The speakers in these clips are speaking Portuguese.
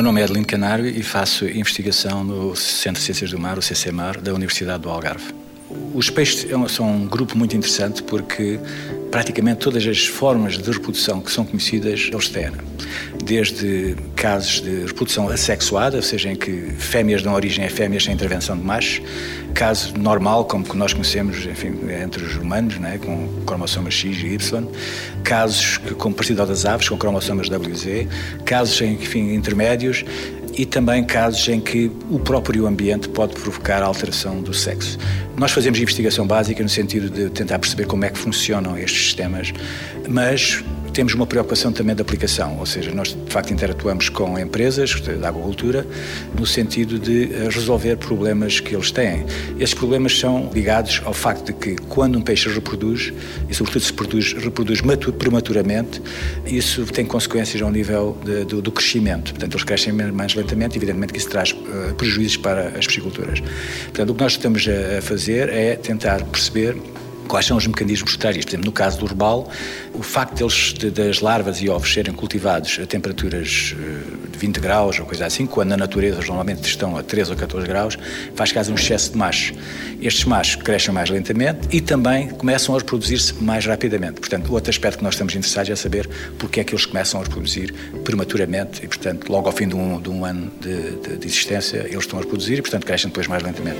nome é Adelino Canário e faço investigação no Centro de Ciências do Mar, o CCMAR, da Universidade do Algarve. Os peixes são um grupo muito interessante porque praticamente todas as formas de reprodução que são conhecidas, eles têm. Desde casos de reprodução assexuada, ou seja, em que fêmeas dão origem a fêmeas sem intervenção de machos, caso normal, como que nós conhecemos, enfim, entre os humanos, né, com cromossomas X e Y, casos como parecido ao das aves, com cromossomas WZ, casos, enfim, intermédios, e também casos em que o próprio ambiente pode provocar alteração do sexo. Nós fazemos investigação básica no sentido de tentar perceber como é que funcionam estes sistemas, mas temos uma preocupação também de aplicação, ou seja, nós de facto interatuamos com empresas da aquacultura no sentido de resolver problemas que eles têm. Esses problemas são ligados ao facto de que quando um peixe reproduz, e sobretudo se reproduz prematuramente, isso tem consequências ao nível do crescimento. Portanto, eles crescem mais lentamente e evidentemente que isso traz prejuízos para as pisciculturas. Portanto, o que nós estamos a fazer é tentar perceber quais são os mecanismos por trás disto. Por exemplo, no caso do robalo, o facto das larvas e ovos serem cultivados a temperaturas de 20 graus ou coisa assim, quando na natureza eles normalmente estão a 13 ou 14 graus, faz caso um excesso de machos. Estes machos crescem mais lentamente e também começam a reproduzir-se mais rapidamente. Portanto, outro aspecto que nós estamos interessados é saber porque é que eles começam a reproduzir prematuramente e, portanto, logo ao fim de um ano de existência, eles estão a reproduzir e, portanto, crescem depois mais lentamente.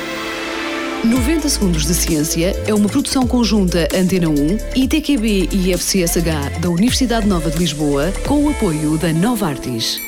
90 Segundos de Ciência é uma produção conjunta Antena 1, ITQB e FCSH da Universidade Nova de Lisboa, com o apoio da Novartis.